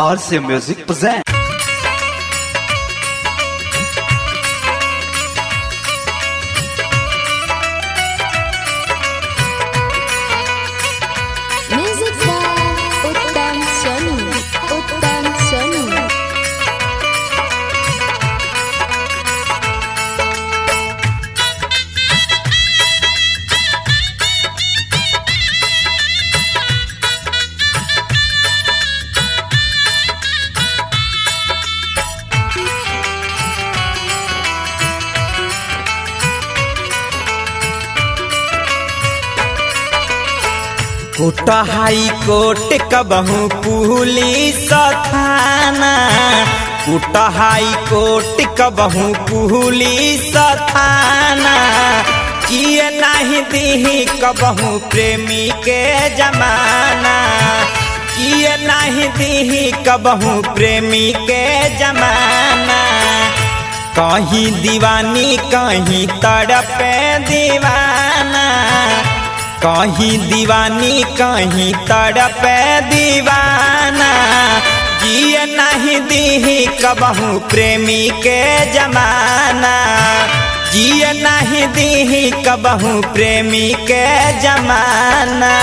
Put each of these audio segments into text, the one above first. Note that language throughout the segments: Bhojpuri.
RC Music presents. Music by Uttam Sonu. Uttam Sonu. Court high court कबहू पुलिस थाना, कोट हाई कोर्ट कबहू पुलिस थाना, किए नहीं दी कबहू प्रेमी के जमाना, किए नहीं दी कबहू प्रेमी के जमाना। कहीं दीवानी कहीं तड़पे दीवाना, कहीं दीवानी कहीं तड़पे दीवाना, जिए नहीं दी कबहू प्रेमी के जमाना, जिए नहीं दी कबहू प्रेमी के जमाना।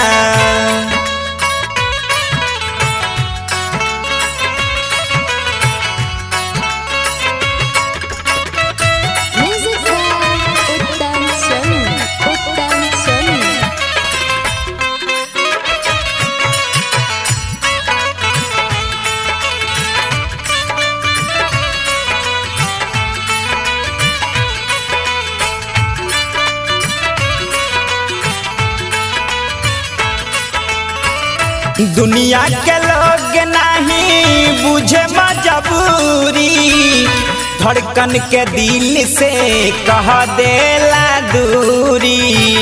Music by Uttam Sonu. Uttam Sonu. दुनिया के लोग नहीं बुझे मजबूरी, धड़कन के दिल से कह देला दूरी।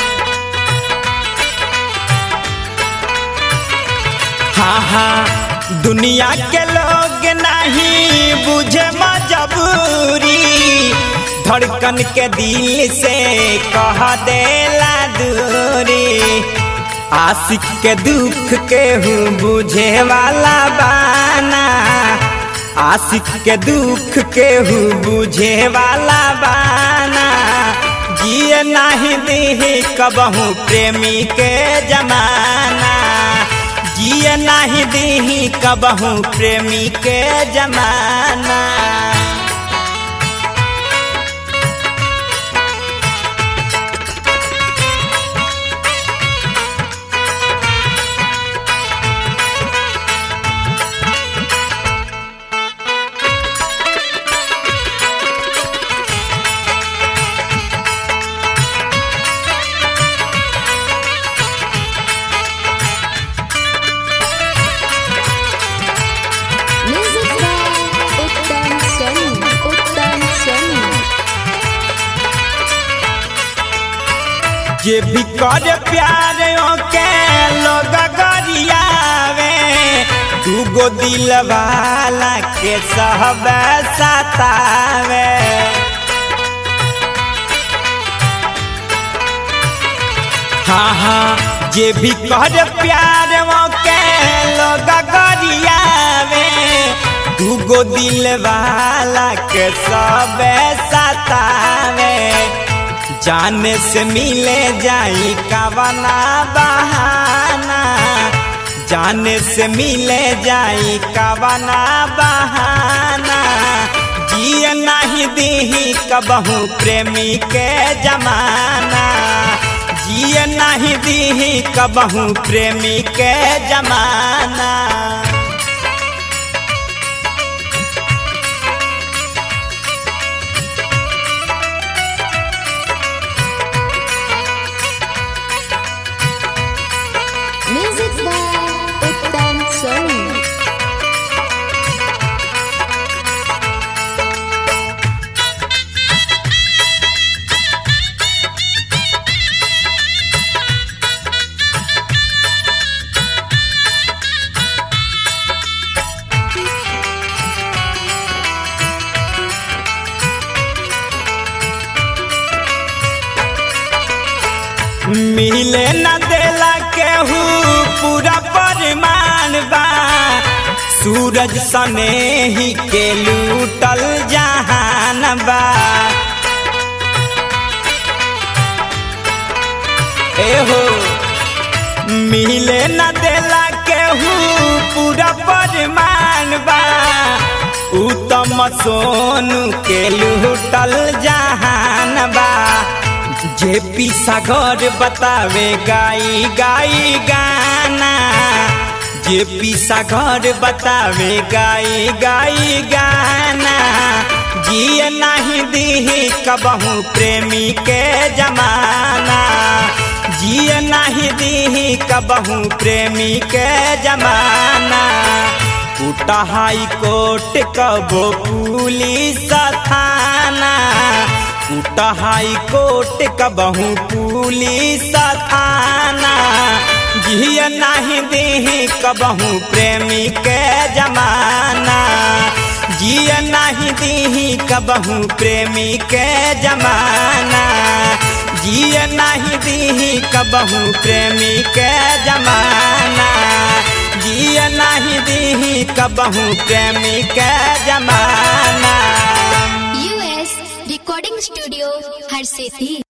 हाँ हाँ, दुनिया के लोग नहीं बुझे मजबूरी, धड़कन के दिल से कह देला दूरी। आशिक के दुख के हूँ बुझे वाला बाना, आशिक के दुख के हूँ बुझे वाला बाना, जिए नहीं दी कबहू प्रेमी के जमाना, जिए नहीं दी कबहू प्रेमी के जमाना। Music by Uttam Sonu. Uttam Sonu. जे भी कर प्यार के लोग गरियावे, दूगो दिल वाला के सब सतावे। हाँ हाँ, जे भी कर प्यार के लोग गरियावे, दूगो दिल वाला के सब सतावे। जाने से मिले जाई कवना बहाना, जाने से मिले जाई कवना बहाना, जिए नहीं दी कबहू प्रेमी के जमाना, जिए नहीं दी कबहू प्रेमी के जमाना। Music by Uttam Sonu. मिले न देला केहू पूरा परिमाण बा, सूरज सने ही के लूटल जहान बा। एहो मिले न देला केहू पूरा परिमाण बा। उत्तम सोनू के लूटल जहान बा। जेपी सागर बतावे गाई गाई गाना। जेपी सागर बतावे गाई गाई गाना। जिए नहीं दी कबहू प्रेमी के जमाना। जिए नहीं दी कबहू प्रेमी के जमाना। उठा हाई कोर्ट कबो पुलिस थाना। उठा हाई कोर्ट कबहू पुलिस थाना। जिए नहीं दी कबहू प्रेमी के जमाना। जिए नहीं दी कबहू प्रेमी के जमाना। जिए नहीं दी कबहू प्रेमी के जमाना। जिए नहीं दी कबहू प्रेमी के जमाना। US Recording Studio, हर सिटी।